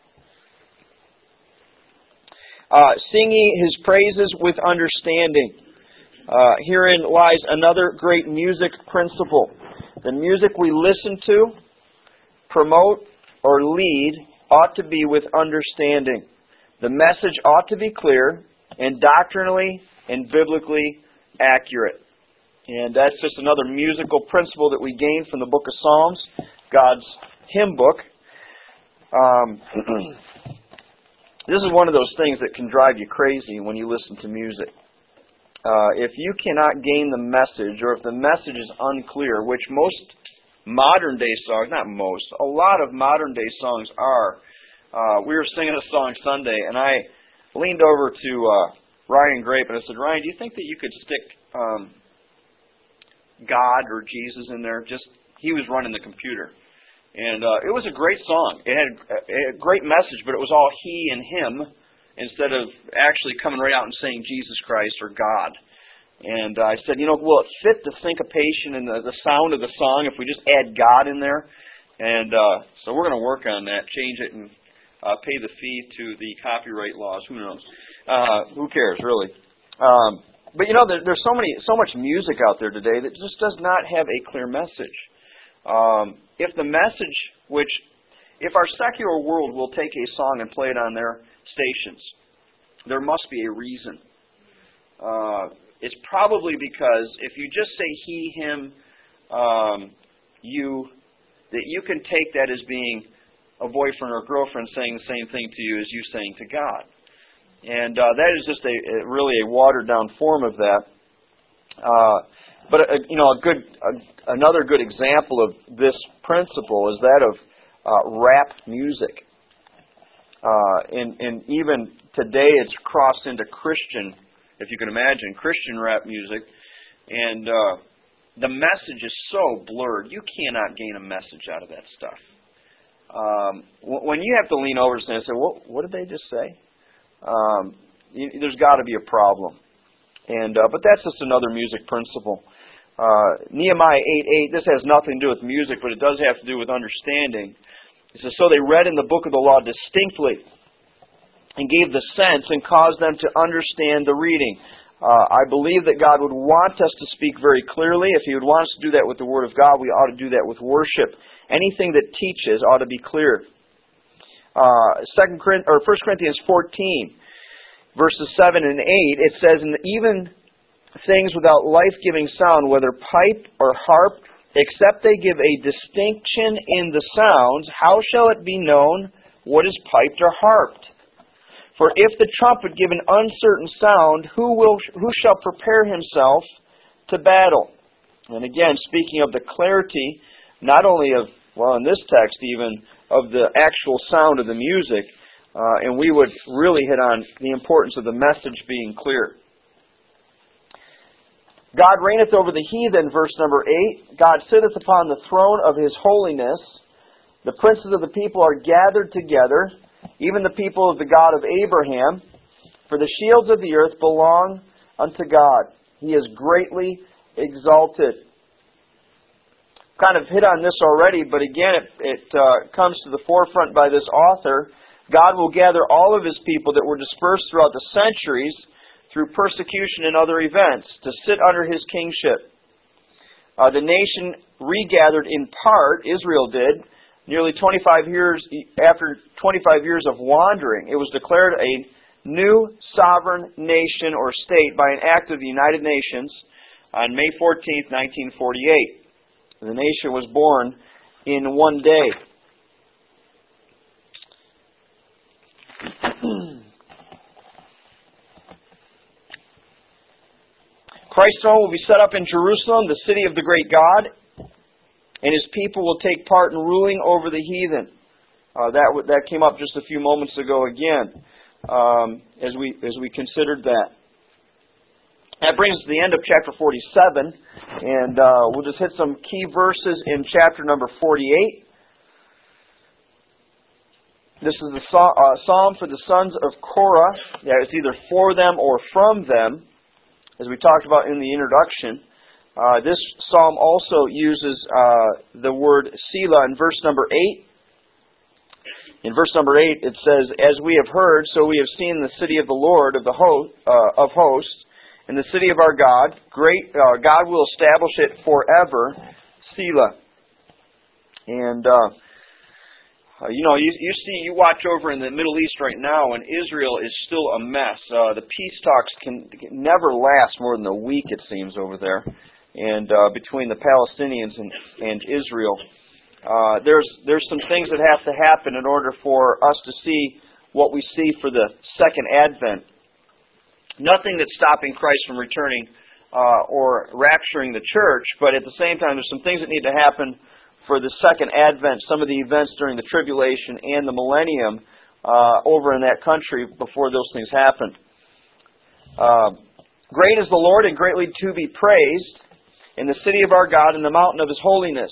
Uh, sing ye His praises with understanding. Uh, herein lies another great music principle. The music we listen to, promote, or lead ought to be with understanding. The message ought to be clear and doctrinally and biblically accurate. And that's just another musical principle that we gain from the book of Psalms, God's hymn book. Um, this is one of those things that can drive you crazy when you listen to music. Uh, if you cannot gain the message, or if the message is unclear, which most modern day songs, not most, a lot of modern day songs are. Uh, we were singing a song Sunday, and I leaned over to uh, Ryan Grape, and I said, Ryan, do you think that you could stick um, God or Jesus in there? Just he was running the computer. And uh, it was a great song. It had a, a great message, but it was all he and him instead of actually coming right out and saying Jesus Christ or God. And uh, I said, you know, will it fit the syncopation and the, the sound of the song if we just add God in there? And uh, so we're going to work on that, change it, and uh, pay the fee to the copyright laws. Who knows? Uh, who cares, really? Um, but, you know, there, there's so many, so much music out there today that just does not have a clear message. Um, if the message, which, if our secular world will take a song and play it on their stations, there must be a reason. Uh, it's probably because if you just say he, him, um, you, that you can take that as being a boyfriend or girlfriend saying the same thing to you as you saying to God. And uh, that is just a, a really a watered down form of that. Uh, but a, you know, a good a, another good example of this principle is that of uh, rap music. Uh, and, and even today, it's crossed into Christian, if you can imagine, Christian rap music. And uh, the message is so blurred, you cannot gain a message out of that stuff. Um, when you have to lean over and say, "What? What did they just say?" Um, you, there's got to be a problem. And uh, but that's just another music principle. Uh, Nehemiah eight eight. This has nothing to do with music, but it does have to do with understanding. It says, so they read in the book of the law distinctly and gave the sense and caused them to understand the reading. Uh, I believe that God would want us to speak very clearly. If He would want us to do that with the Word of God, we ought to do that with worship. Anything that teaches ought to be clear. Uh, Second or First Corinthians fourteen, verses seven and eight, it says, and even things without life-giving sound, whether pipe or harp, except they give a distinction in the sounds, how shall it be known what is piped or harped? For if the trumpet give an uncertain sound, who will who shall prepare himself to battle? And again, speaking of the clarity, not only of, well, in this text even, of the actual sound of the music, uh, and we would really hit on the importance of the message being clear. God reigneth over the heathen, verse number eight. God sitteth upon the throne of His holiness. The princes of the people are gathered together, even the people of the God of Abraham. For the shields of the earth belong unto God. He is greatly exalted. Kind of hit on this already, but again, it, it uh, comes to the forefront by this author. God will gather all of His people that were dispersed throughout the centuries through persecution and other events, to sit under His kingship. Uh, the nation regathered in part, Israel did, nearly twenty-five years after twenty-five years of wandering. It was declared a new sovereign nation or state by an act of the United Nations on May fourteenth, nineteen forty-eight. The nation was born in one day. Christ's throne will be set up in Jerusalem, the city of the great God. and His people will take part in ruling over the heathen. Uh, that w- that came up just a few moments ago again, um, as we as we considered that. That brings us to the end of chapter forty-seven, and uh, we'll just hit some key verses in chapter number forty-eight. This is the uh, psalm for the sons of Korah. Yeah, it's either for them or from them, as we talked about in the introduction. Uh, this psalm also uses uh, the word Selah in verse number eight. In verse number eight, it says, "As we have heard, so we have seen the city of the Lord of the ho- uh, of hosts, and the city of our God. Great uh, God will establish it forever, Selah." And uh, uh, you know, you, you see, you watch over in the Middle East right now, and Israel is still a mess. Uh, the peace talks can, can never last more than a week, it seems, over there, and uh, between the Palestinians and, and Israel. Uh, there's there's some things that have to happen in order for us to see what we see for the second advent. Nothing that's stopping Christ from returning uh, or rapturing the church, but at the same time, there's some things that need to happen for the second advent, some of the events during the tribulation and the millennium uh, over in that country before those things happen. Uh, Great is the Lord and greatly to be praised in the city of our God in the mountain of His holiness.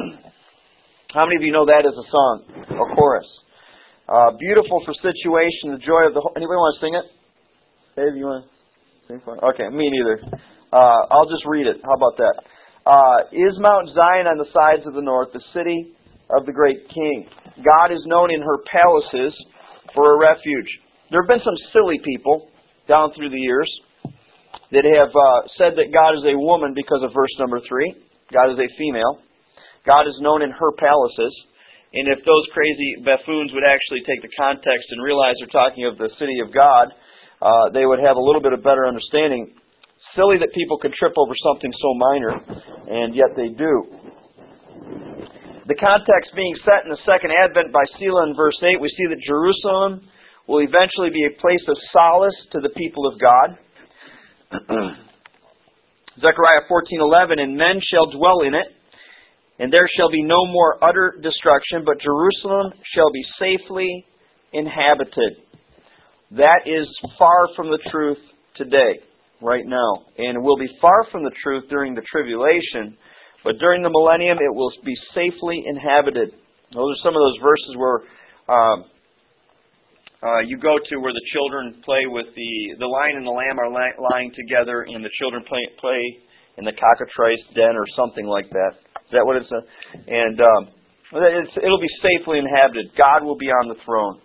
How many of you know that as a song, a chorus? Uh, beautiful for situation, the joy of the... Ho- Anybody want to sing it? Dave, you want to sing for it? Okay, me neither. Uh, I'll just read it. How about that? Uh, is Mount Zion on the sides of the north, the city of the great King. God is known in her palaces for a refuge. There have been some silly people down through the years that have uh, said that God is a woman because of verse number three. God is a female. God is known in her palaces. And if those crazy buffoons would actually take the context and realize they're talking of the city of God, uh, they would have a little bit of better understanding. Silly that people could trip over something so minor, and yet they do. The context being set in the second advent by Selah in verse eight, we see that Jerusalem will eventually be a place of solace to the people of God. Zechariah fourteen eleven, "And men shall dwell in it, and there shall be no more utter destruction, but Jerusalem shall be safely inhabited." That is far from the truth today, right now. And it will be far from the truth during the tribulation, but during the millennium it will be safely inhabited. Those are some of those verses where uh, uh, you go to where the children play with the... The lion and the lamb are li- lying together, and the children play, play in the cockatrice den or something like that. Is that what it's? A, and um, it's, it'll be safely inhabited. God will be on the throne.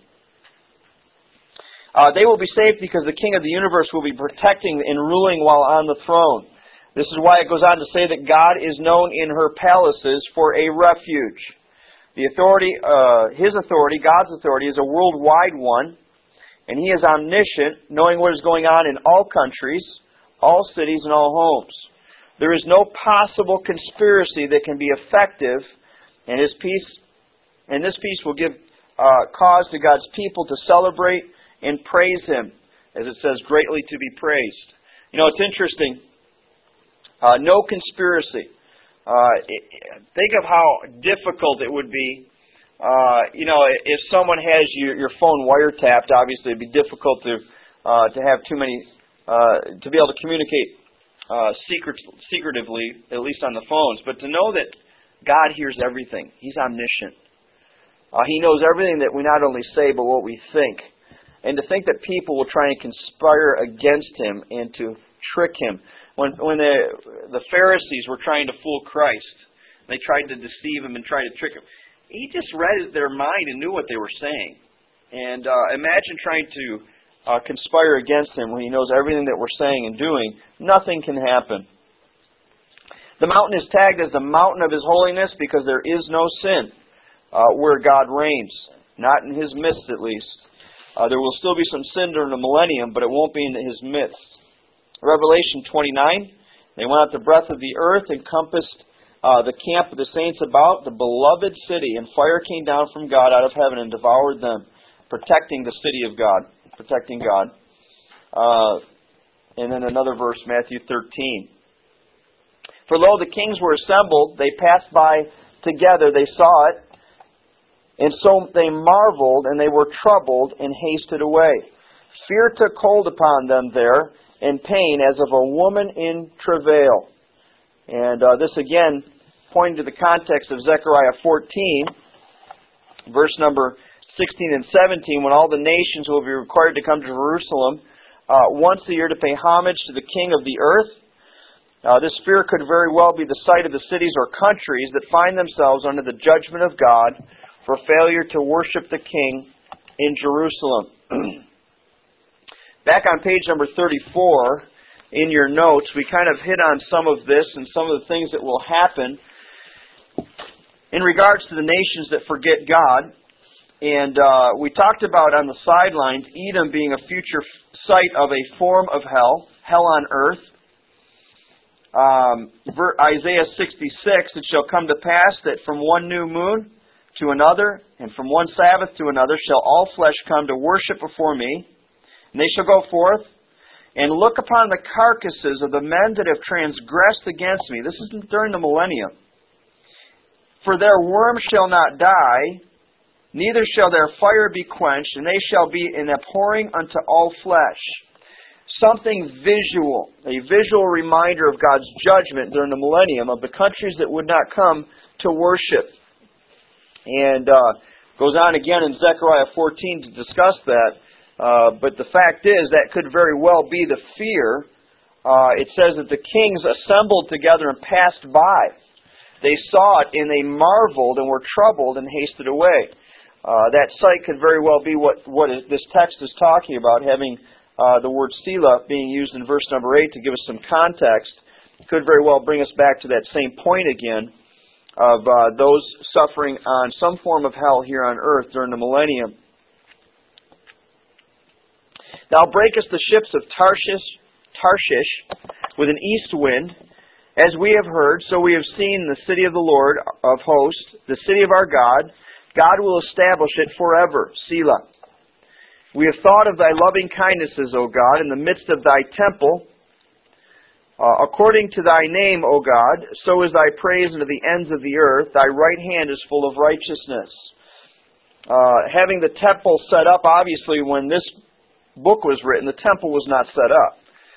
Uh, they will be safe because the King of the universe will be protecting and ruling while on the throne. This is why it goes on to say that God is known in her palaces for a refuge. The authority, uh, His authority, God's authority, is a worldwide one, and He is omniscient, knowing what is going on in all countries, all cities, and all homes. There is no possible conspiracy that can be effective, and His peace, and this peace will give uh, cause to God's people to celebrate and praise Him, as it says, greatly to be praised. You know, it's interesting. Uh, no conspiracy. Uh, it, think of how difficult it would be. Uh, you know, if someone has your, your phone wiretapped, obviously it'd be difficult to uh, to have too many uh, to be able to communicate uh, secret, secretively, at least on the phones. But to know that God hears everything, He's omniscient. Uh, he knows everything that we not only say, but what we think. And to think that people will try and conspire against Him and to trick Him. When when the the Pharisees were trying to fool Christ, they tried to deceive Him and try to trick Him. He just read their mind and knew what they were saying. And uh, imagine trying to uh, conspire against Him when He knows everything that we're saying and doing. Nothing can happen. The mountain is tagged as the mountain of His holiness because there is no sin uh, where God reigns. Not in His midst, at least. Uh, there will still be some sin during the millennium, but it won't be in His midst. Revelation twenty-nine, they went out the breadth of the earth, encompassed uh, the camp of the saints about, the beloved city, and fire came down from God out of heaven and devoured them, protecting the city of God, protecting God. Uh, and then another verse, Matthew thirteen. For lo, the kings were assembled, they passed by together, they saw it, and so they marveled, and they were troubled, and hasted away. Fear took hold upon them there, and pain as of a woman in travail. And uh, this again, pointing to the context of Zechariah fourteen, verse number sixteen and seventeen, when all the nations will be required to come to Jerusalem uh, once a year to pay homage to the King of the earth. Uh, this fear could very well be the sight of the cities or countries that find themselves under the judgment of God for failure to worship the King in Jerusalem. Back on page number thirty-four, in your notes, we kind of hit on some of this and some of the things that will happen in regards to the nations that forget God. And uh, we talked about on the sidelines, Edom being a future site of a form of hell, hell on earth. Um, Isaiah sixty-six, it shall come to pass that from one new moon to another, and from one Sabbath to another, shall all flesh come to worship before me. And they shall go forth and look upon the carcasses of the men that have transgressed against me. This is during the millennium. For their worm shall not die, neither shall their fire be quenched, and they shall be an abhorring unto all flesh. Something visual, a visual reminder of God's judgment during the millennium of the countries that would not come to worship. And uh, goes on again in Zechariah fourteen to discuss that. Uh, but the fact is, that could very well be the fear. Uh, it says that the kings assembled together and passed by. They saw it and they marveled and were troubled and hasted away. Uh, that sight could very well be what, what is, this text is talking about, having uh, the word Selah being used in verse number eight to give us some context. It could very well bring us back to that same point again of uh, those suffering on some form of hell here on earth during the millennium. Thou breakest the ships of Tarshish, Tarshish with an east wind. As we have heard, so we have seen the city of the Lord of hosts, the city of our God. God will establish it forever. Selah. We have thought of thy loving kindnesses, O God, in the midst of thy temple. Uh, according to thy name, O God, so is thy praise unto the ends of the earth. Thy right hand is full of righteousness. Uh, having the temple set up, obviously, when this book was written, the temple was not set up.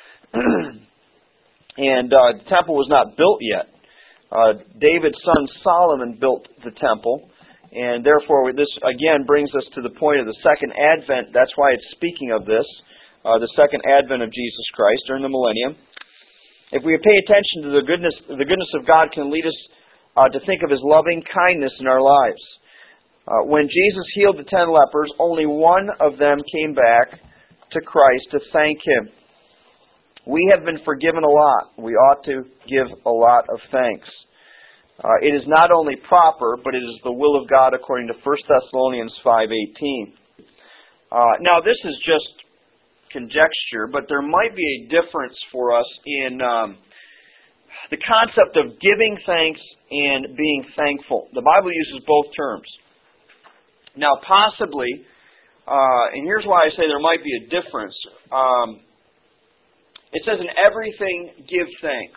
and uh, the temple was not built yet. Uh, David's son Solomon built the temple, and therefore this again brings us to the point of the second advent. That's why it's speaking of this, uh, the second advent of Jesus Christ during the millennium. If we pay attention to the goodness, the goodness of God can lead us uh, to think of His loving kindness in our lives. Uh, when Jesus healed the ten lepers, only one of them came back to Christ to thank Him. We have been forgiven a lot. We ought to give a lot of thanks. Uh, it is not only proper, but it is the will of God according to First Thessalonians five eighteen. Uh, now, this is just conjecture, but there might be a difference for us in um, the concept of giving thanks and being thankful. The Bible uses both terms. Now, possibly, Uh, and here's why I say there might be a difference. Um, it says, in everything, give thanks.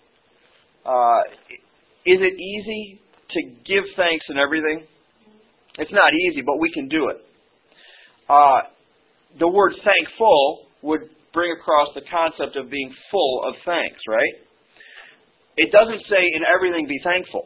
Uh, is it easy to give thanks in everything? It's not easy, but we can do it. Uh, the word thankful would bring across the concept of being full of thanks, right? It doesn't say, in everything, be thankful.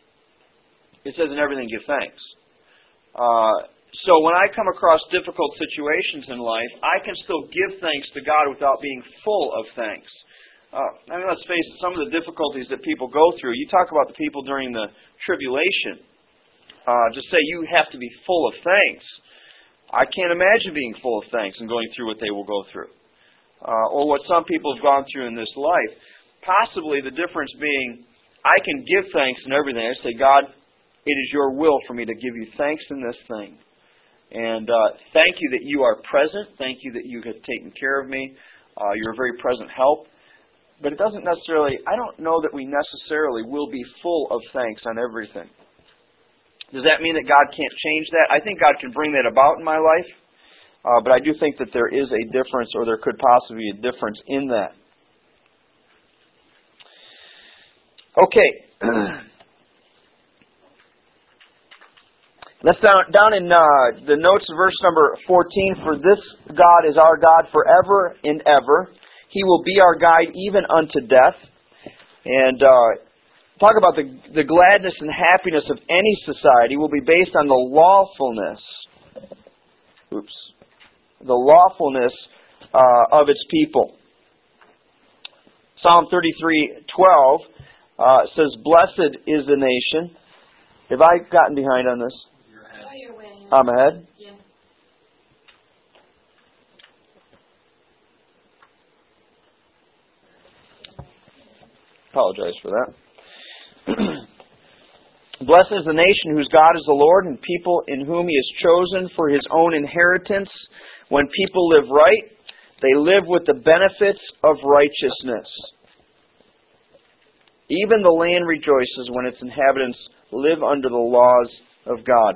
It says, in everything, give thanks. Uh, So when I come across difficult situations in life, I can still give thanks to God without being full of thanks. Uh, I mean, let's face it, some of the difficulties that people go through, you talk about the people during the tribulation, uh, just say you have to be full of thanks. I can't imagine being full of thanks and going through what they will go through. Uh, or what some people have gone through in this life. Possibly the difference being, I can give thanks in everything. I say, God, it is your will for me to give you thanks in this thing. And uh, thank you that you are present. Thank you that you have taken care of me. Uh, you're a very present help. But it doesn't necessarily, I don't know that we necessarily will be full of thanks on everything. Does that mean that God can't change that? I think God can bring that about in my life. Uh, but I do think that there is a difference, or there could possibly be a difference in that. Okay. That's down, down in uh, the notes of verse number fourteen. For this God is our God forever and ever. He will be our guide even unto death. And uh, talk about the, the gladness and happiness of any society will be based on the lawfulness. Oops. The lawfulness uh, of its people. Psalm thirty-three twelve uh, says, "Blessed is the nation." Have I gotten behind on this? You're ahead. Oh, you're winning. I'm ahead? Yeah. Apologize for that. Blessed is the nation whose God is the Lord, and people in whom He has chosen for His own inheritance. When people live right, they live with the benefits of righteousness. Even the land rejoices when its inhabitants live under the laws of God.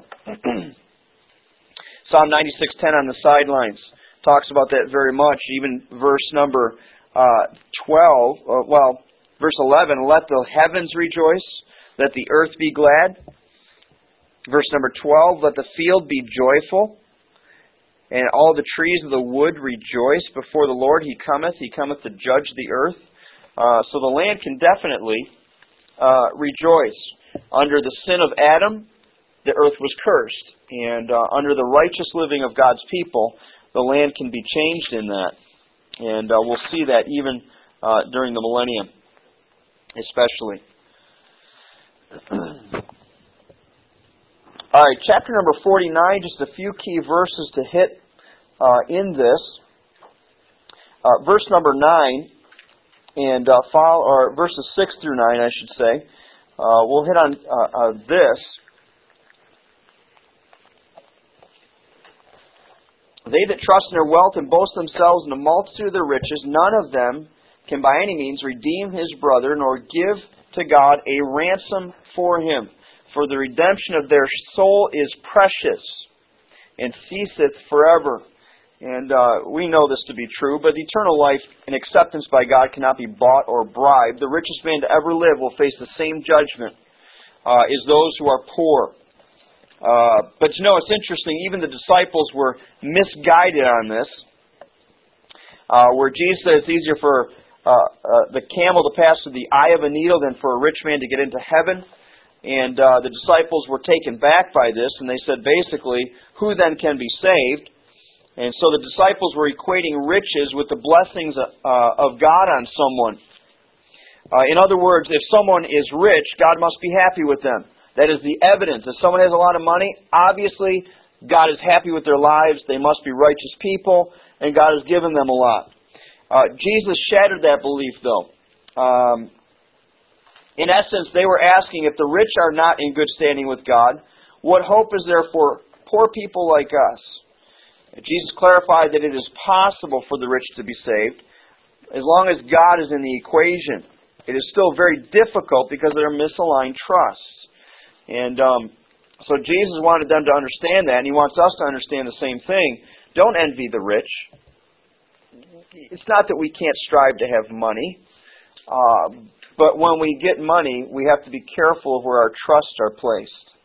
Psalm ninety-six ten on the sidelines talks about that very much. Even verse number uh, twelve, uh, well, verse eleven, "Let the heavens rejoice, let the earth be glad." Verse number twelve, "Let the field be joyful, and all the trees of the wood rejoice before the Lord. He cometh, He cometh to judge the earth." Uh, so the land can definitely uh, rejoice. Under the sin of Adam, the earth was cursed. And uh, under the righteous living of God's people, the land can be changed in that. And uh, we'll see that even uh, during the millennium, especially. All right, chapter number forty-nine, just a few key verses to hit uh, in this. Uh, verse number nine, and uh, follow, or verses six through nine, I should say. Uh, we'll hit on uh, uh, this. "They that trust in their wealth and boast themselves in the multitude of their riches, none of them can by any means redeem his brother, nor give to God a ransom for him. For the redemption of their soul is precious, and ceaseth forever." And uh, we know this to be true, but eternal life and acceptance by God cannot be bought or bribed. The richest man to ever live will face the same judgment uh, as those who are poor. Uh, but you know, it's interesting, even the disciples were misguided on this, uh, where Jesus said it's easier for uh, uh, the camel to pass through the eye of a needle than for a rich man to get into heaven. And uh, the disciples were taken back by this, and they said basically, who then can be saved? And so the disciples were equating riches with the blessings uh, of God on someone. Uh, in other words, if someone is rich, God must be happy with them. That is the evidence. If someone has a lot of money, obviously God is happy with their lives. They must be righteous people, and God has given them a lot. Uh, Jesus shattered that belief, though. Um, in essence, they were asking, if the rich are not in good standing with God, what hope is there for poor people like us? Jesus clarified that it is possible for the rich to be saved as long as God is in the equation. It is still very difficult because there are misaligned trusts. And um, so Jesus wanted them to understand that, and He wants us to understand the same thing. Don't envy the rich. It's not that we can't strive to have money, uh, but when we get money, we have to be careful of where our trusts are placed.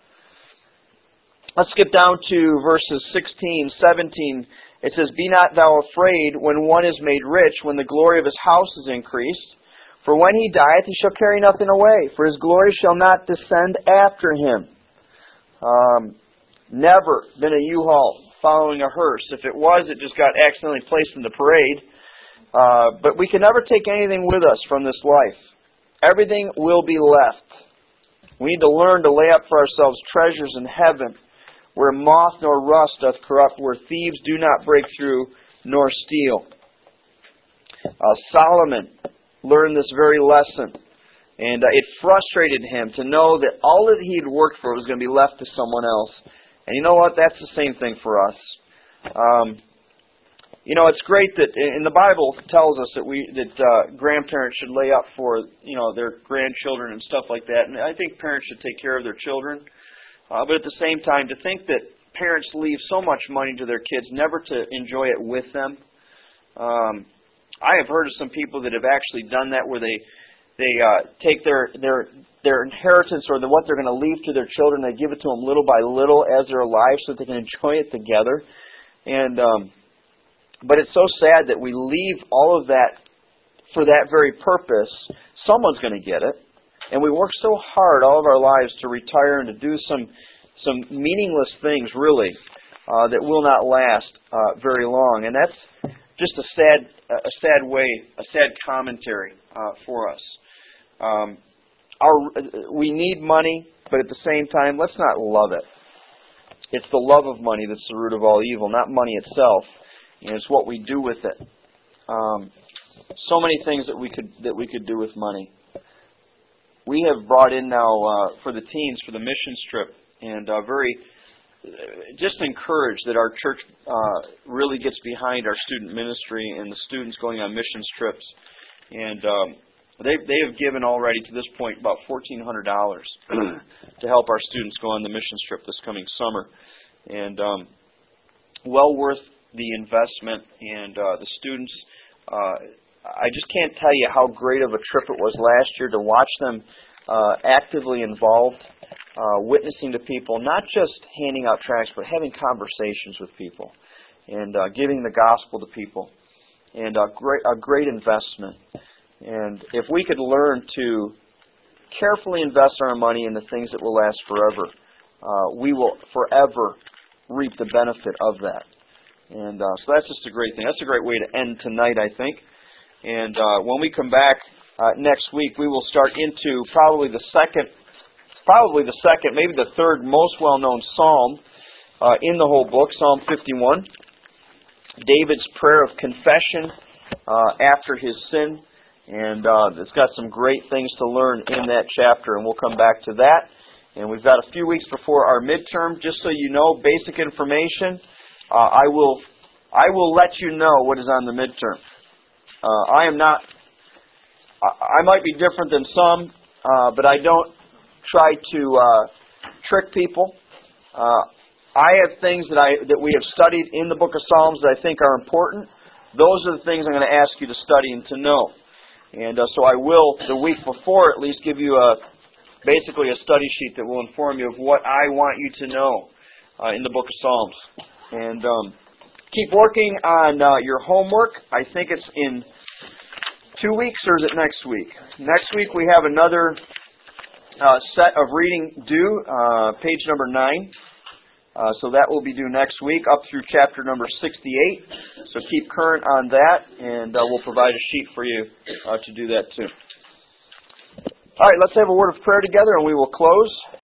Let's skip down to verses sixteen, seventeen. It says, "Be not thou afraid when one is made rich, when the glory of his house is increased. For when he dieth, he shall carry nothing away, for his glory shall not descend after him." Um, never been a U-Haul following a hearse. If it was, it just got accidentally placed in the parade. Uh, but we can never take anything with us from this life. Everything will be left. We need to learn to lay up for ourselves treasures in heaven, where moth nor rust doth corrupt, where thieves do not break through nor steal. Uh, Solomon learned this very lesson, and uh, it frustrated him to know that all that he had worked for was going to be left to someone else. And you know what? That's the same thing for us. Um, you know, it's great that in the Bible it tells us that we that uh, grandparents should lay up for you know their grandchildren and stuff like that, and I think parents should take care of their children. Uh, but at the same time, to think that parents leave so much money to their kids never to enjoy it with them. Um, I have heard of some people that have actually done that where they they uh, take their their their inheritance or the, what they're going to leave to their children. They give it to them little by little as they're alive, so that they can enjoy it together. And um, but it's so sad that we leave all of that for that very purpose. Someone's going to get it, and we work so hard all of our lives to retire and to do some some meaningless things, really, uh, that will not last uh, very long. And that's just a sad, a sad way, a sad commentary uh, for us. Um, our, we need money, but at the same time, let's not love it. It's the love of money that's the root of all evil, not money itself. And it's what we do with it. Um, so many things that we could that we could do with money. We have brought in now uh, for the teens for the missions trip, and uh, very uh, just encouraged that our church uh, really gets behind our student ministry and the students going on missions trips. And um, they they have given already to this point about fourteen hundred dollars to help our students go on the missions trip this coming summer, and um, well worth the investment. And uh, the students, uh, I just can't tell you how great of a trip it was last year to watch them uh, actively involved, uh, witnessing to people, not just handing out tracts, but having conversations with people and uh, giving the gospel to people, and a great a great investment. And if we could learn to carefully invest our money in the things that will last forever, uh, we will forever reap the benefit of that. And uh, so that's just a great thing. That's a great way to end tonight, I think. And uh, when we come back uh, next week, we will start into probably the second, probably the second, maybe the third most well-known psalm uh, in the whole book, Psalm fifty-one. David's prayer of confession uh, after his sin. And uh, it's got some great things to learn in that chapter, and we'll come back to that. And we've got a few weeks before our midterm. Just so you know, basic information. Uh, I will, I will let you know what is on the midterm. Uh, I am not. I, I might be different than some, uh, but I don't try to uh, trick people. Uh, I have things that I that we have studied in the Book of Psalms that I think are important. Those are the things I'm going to ask you to study and to know. And uh, so I will, the week before at least, give you a basically a study sheet that will inform you of what I want you to know uh, in the Book of Psalms. And um, keep working on uh, your homework. I think it's in two weeks, or is it next week? Next week we have another uh, set of reading due, uh, page number nine. Uh, so that will be due next week, up through chapter number sixty-eight. So keep current on that, and uh, we'll provide a sheet for you uh, to do that too. All right, let's have a word of prayer together, and we will close.